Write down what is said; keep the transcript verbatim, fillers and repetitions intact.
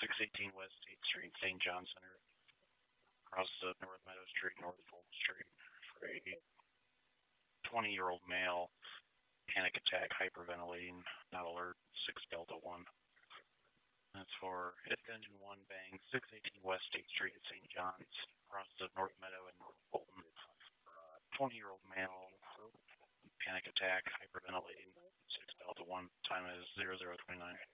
six eighteen West State Street, Saint John Center, across the North Meadow Street, North Fulton Street, for a twenty-year-old male, panic attack, hyperventilating, not alert, six Delta one. That's for hit engine one bang, six eighteen West State Street at Saint John's, across the North Meadow and North Fulton. twenty-year-old male, panic attack, hyperventilating, six Delta one. Time is zero zero twenty-nine.